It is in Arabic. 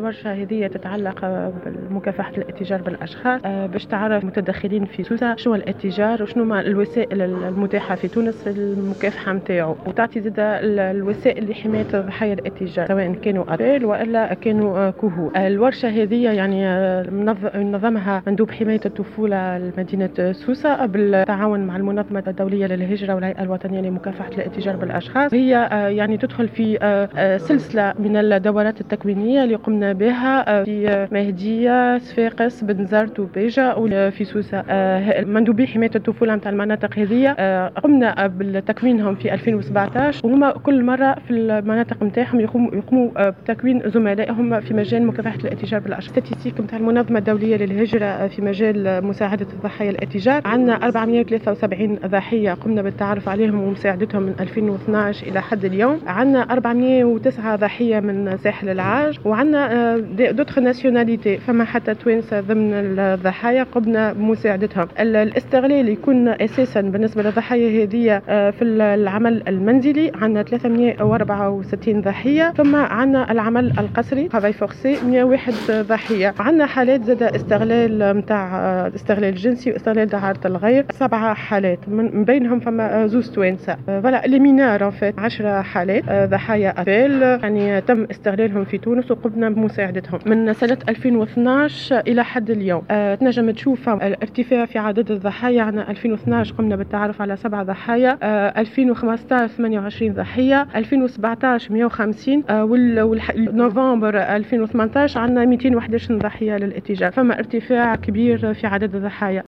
الورشة هذه تتعلق بمكافحة الاتجار بالأشخاص، باش تعرف متدخلين في سوسة شنو الاتجار وشنو ما الوسائل المتاحة في تونس المكافحة نتاعو، وتعطي زاد الوسائل لحماية ضحايا الاتجار سواء كانوا أطفال وإلا كانوا كهول. الورشة هذه يعني نظمها مندوب حماية الطفولة لمدينة سوسة بالتعاون مع المنظمة الدولية للهجرة والهيئة الوطنية لمكافحة الاتجار بالأشخاص. هي يعني تدخل في سلسلة من الدورات التكوينية اللي قمنا بها في مهدية، صفاقس، بنزرت وبيجة وفي سوسة. مندوبي حماية الطفولة نتاع المناطق هذه قمنا بتكوينهم في 2017، وهما كل مرة في المناطق نتاعهم يقوموا بتكوين زملائهم في مجال مكافحة الاتجار بالأشخاص. ستاتستيك نتاع المنظمة الدولية للهجرة في مجال مساعدة ضحايا الاتجار، عندنا 473 ضحية قمنا بالتعرف عليهم ومساعدتهم من 2012 إلى حد اليوم. عندنا 409 ضحية من ساحل العاج، وعندنا دوتر ناسيوناليتي، فما حتى توانسة ضمن الضحايا قمنا بمساعدتهم. الاستغلال يكون أساسا بالنسبة للضحايا هذه في العمل المنزلي، عندنا 364 ضحية، ثم عندنا العمل القسري travail forcé 101 ضحية. عندنا حالات زاد استغلال متاع استغلال جنسي واستغلال دعارة الغير 7 حالات، من بينهم فما زوز توانسة. فوالا لي مينار 10 حالات ضحايا أطفال يعني تم استغلالهم في تونس وقمنا بمساعدتهم من سنة 2012 إلى حد اليوم. تنجم تشوف الارتفاع في عدد الضحايا. عندنا 2012 قمنا بالتعرف على 7 ضحايا، 2015 28 ضحية، 2017 150، ونوفمبر 2018 عندنا 211 ضحية للاتجار. فما ارتفاع كبير في عدد الضحايا.